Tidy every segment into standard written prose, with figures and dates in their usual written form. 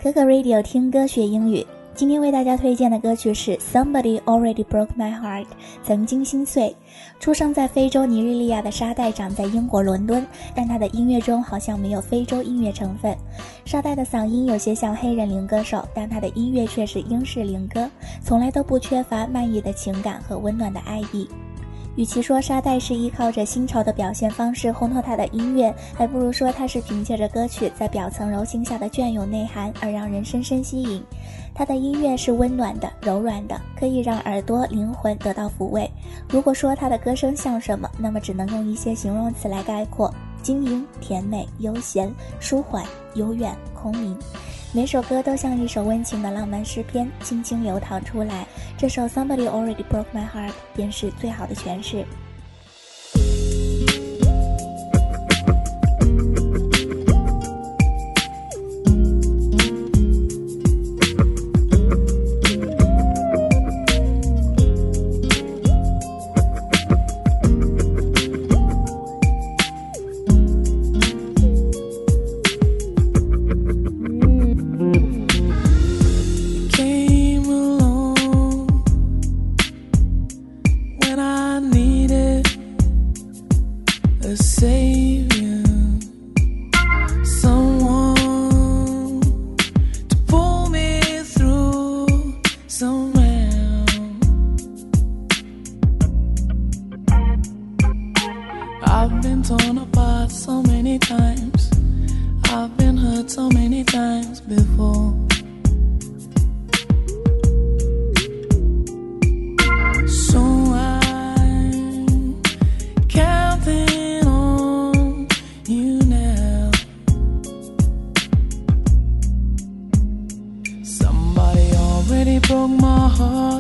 可可 Radio 听歌学英语，今天为大家推荐的歌曲是 Somebody Already Broke My Heart 曾经心碎。出生在非洲尼日利亚的沙代长在英国伦敦，但他的音乐中好像没有非洲音乐成分。沙代的嗓音有些像黑人灵歌手，但他的音乐却是英式灵歌，从来都不缺乏漫溢的情感和温暖的爱意。与其说沙代是依靠着新潮的表现方式烘托他的音乐，还不如说他是凭借着歌曲在表层柔情下的隽永内涵而让人深深吸引。他的音乐是温暖的、柔软的，可以让耳朵、灵魂得到抚慰。如果说他的歌声像什么，那么只能用一些形容词来概括：晶莹、甜美、悠闲、舒缓、悠远、空灵。每首歌都像一首温情的浪漫诗篇，轻轻流淌出来。这首 Somebody Already Broke My Heart 便是最好的诠释。 I've been torn apart so many times. I've been hurt so many times before. So I'm counting on you now. Somebody already broke my heart.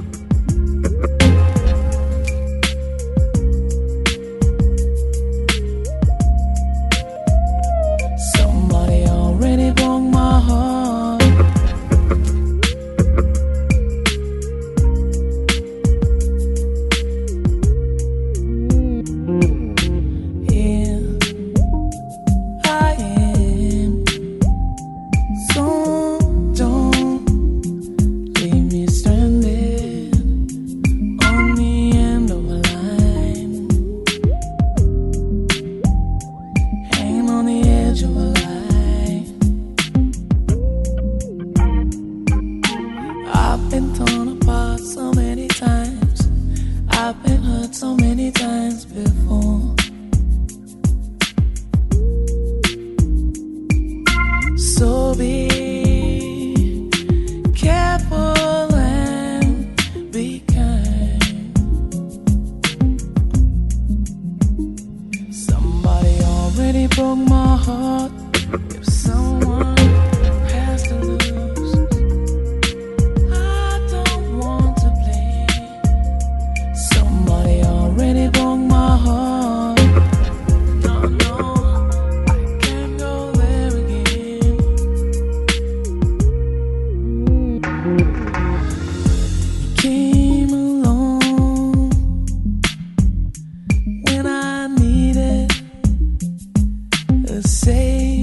I've been torn apart so many times. I've been hurt so many times before. So be careful and be kind. Somebody already broke my heart. If someone has to lose, I don't want to blame. Somebody already broke my heart. No, no, I can't go there again. You came along when I needed a savior.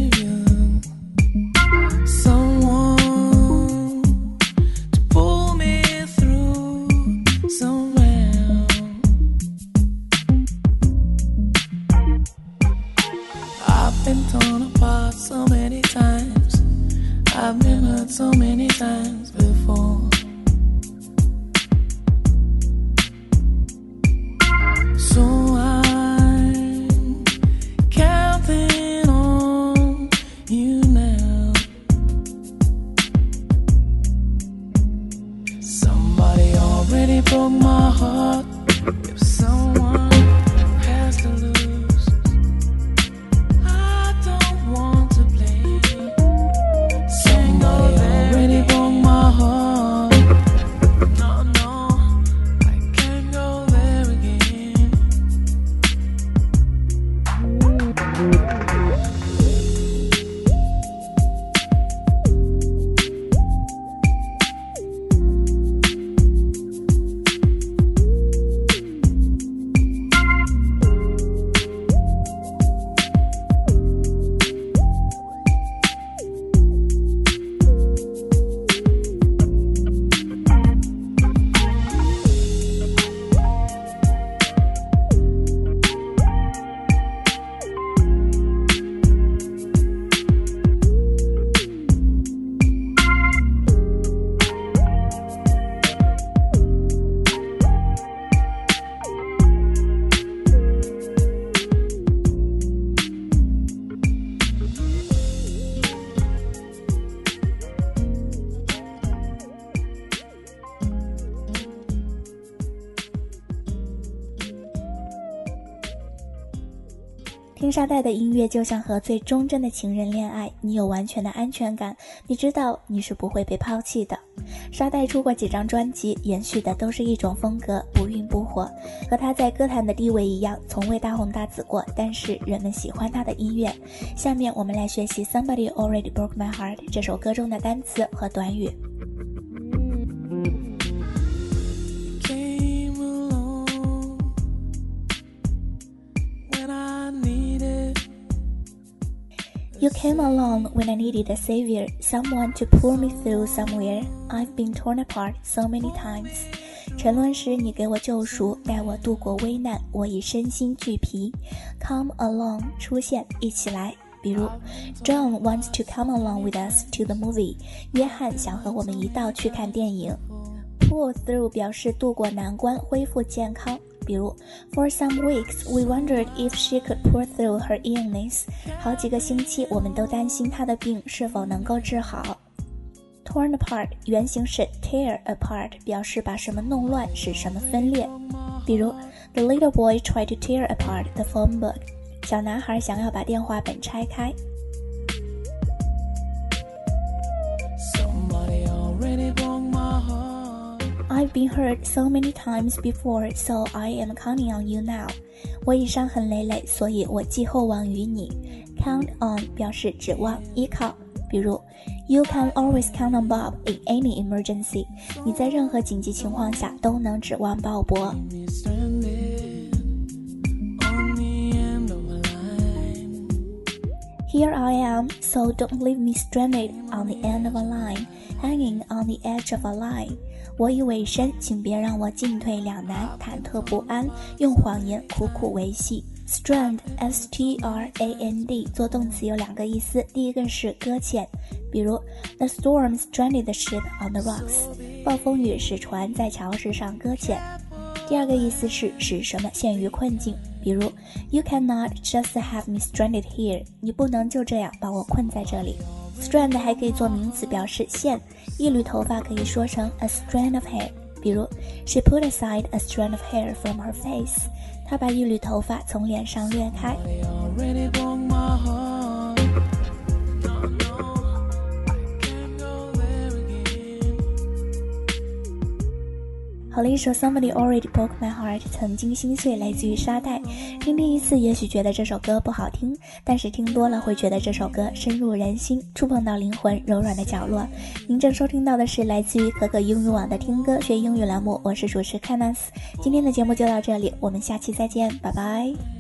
听沙袋的音乐就像和最忠贞的情人恋爱，你有完全的安全感，你知道你是不会被抛弃的。沙袋出过几张专辑，延续的都是一种风格，不愠不火，和他在歌坛的地位一样，从未大红大紫过，但是人们喜欢他的音乐。下面我们来学习 Somebody Already Broke My Heart 这首歌中的单词和短语。You came along when I needed a savior, someone to pull me through somewhere. I've been torn apart so many times. 沉沦时你给我救赎，带我度过危难，我已身心俱疲。Come along 出现，一起来。比如 John wants to come along with us to the movie. 约翰想和我们一道去看电影。Pull through 表示度过难关，恢复健康。比如 For some weeks, we wondered if she could pull through her illness. 好几个星期，我们都担心她的病是否能够治好。Torn apart 原型是 tear apart， 表示把什么弄乱，使什么分裂。比如 The little boy tried to tear apart the phone book. 小男孩想要把电话本拆开。 Somebody already broke my heart. I've been hurt so many times before, so I am counting on you now. 我已伤痕累累，所以我寄厚望于你。Count on 表示指望、依靠。比如 You can always count on Bob in any emergency. 你在任何紧急情况下都能指望鲍勃。Here I am, so don't leave me stranded on the end of a line, hanging on the edge of a line. 我已委身，请别让我进退两难，忐忑不安，用谎言苦苦维系。Strand, S-T-R-A-N-D 做动词有两个意思，第一个是搁浅，比如 The storm stranded the ship on the rocks. 暴风雨使船在礁石上搁浅。第二个意思是使什么陷于困境，比如 You cannot just have me stranded here. 你不能就这样把我困在这里。Strand 还可以做名词表示线，一缕头发可以说成 a strand of hair， 比如 She put aside a strand of hair from her face. 她把一缕头发从脸上掠开。好了，一首 Somebody Already Broke My Heart 曾经心碎，来自于沙袋。听第一次也许觉得这首歌不好听，但是听多了会觉得这首歌深入人心，触碰到灵魂柔软的角落。您正收听到的是来自于可可英语网的听歌学英语栏目，我是主持 Canas。今天的节目就到这里，我们下期再见，拜拜。